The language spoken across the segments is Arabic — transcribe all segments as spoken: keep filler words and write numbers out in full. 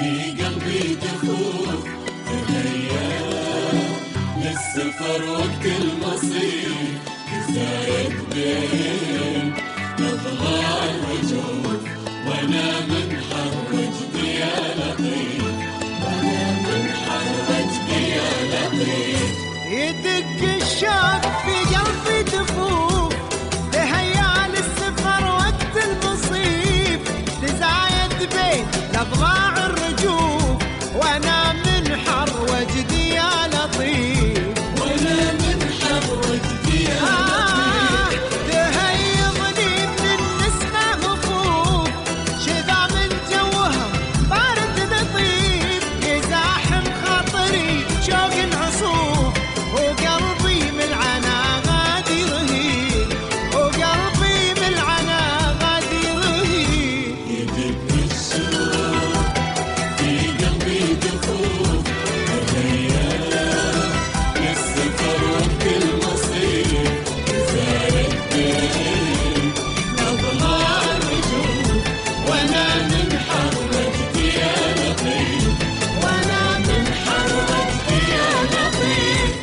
في قلبي دخول تهيأ للسفر وقت المصير زايد بين أضلاع الوجوه وأنا منحرج بي يا لطيف وأنا منحرج بي يا لطيف يدق الشوق في قلبي دفوف تهيأ للسفر وقت المصيب تزايد بين أضلاع الرجوف وأنا منحر وجدي يا لطيف وأنا منحر وجدي يا لطيف تهيضني من النسمة غفوف شذا من جوها بارد لطيف يزاحم خاطري شوق عصوف وقلبي من العنا غادي رهيب وقلبي من العنا غادي رهيب يدق الشوق في قلبي دخول تهيأ للسفر وقت المصير زايد بين أضلاع الرجوف وأنا منحر وجدي يا لطيف وانا منحر وجدي يا لطيف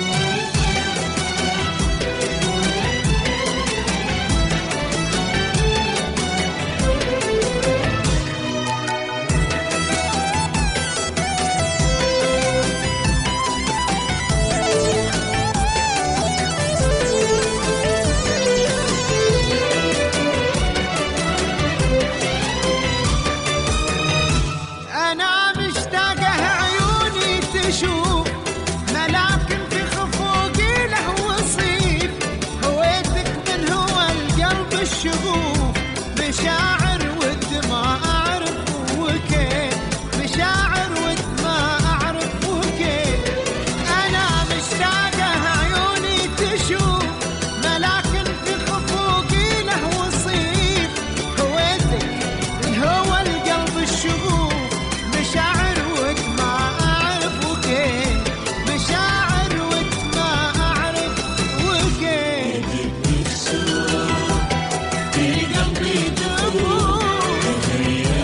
أنا مشتاقة عيوني تشوف ملاك في خفوقي له وصيف هويتك من هو القلب الشغوف مشاعر والدماء أعرف وكيف مشاعر والدماء أعرف وكيف أنا مشتاقة عيوني تشوف ملاك في خفوقي له وصيف هويتك من هو القلب الشغوف مشاعر ودماء أعرف وكيف مشاعر ودماء أعرف وكيف يدق الشوق في قلبي دخول تهيأ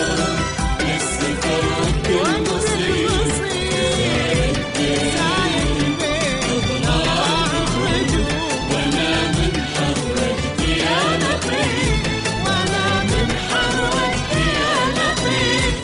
للسفر وقت المصير زايد بين أضلاع الرجوف وأنا منحر وجدي يا لطيف وأنا منحر وجدي يا لطيف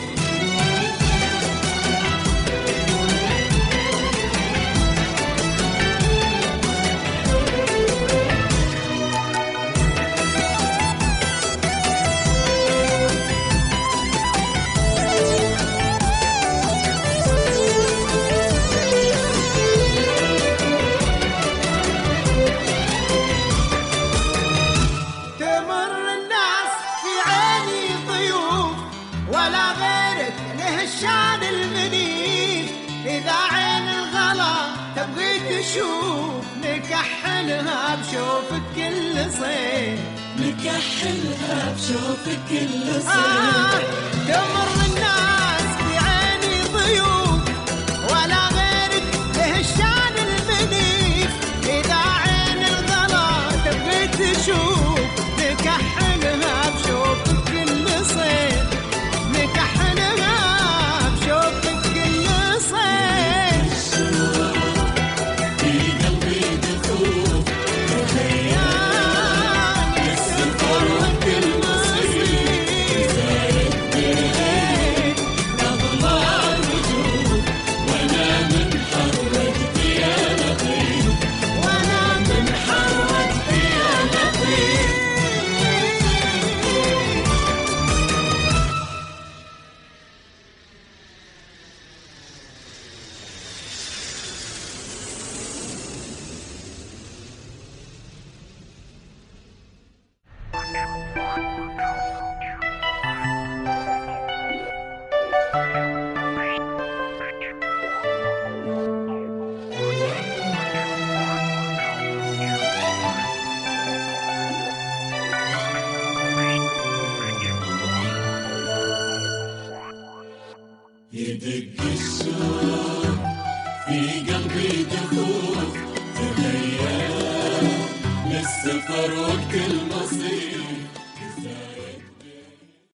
تمر الناس في عيني ضيوف ولا غيرك له الشان المنيف إذا عين الغلا تبغي تشوف نكحلها بشوفك كل صيف نكحلها بشوفك كل آه صيف تمر الناس في عيني ضيوف ولا غيرك له الشان المنيف إذا عين الغلا تبغي تشوف نكحلها بشوفك كل صيف نكحلها بشوفك كل صيف في قلبي دخول تهيأ للسفر وقت المصير زايد بين أضلاع الوجوه وأنا منحر وجدي يا لطيف وانا منحر وجدي يا لطيف يدق الشوق في قلبي دخول تهيأ للسفر وقت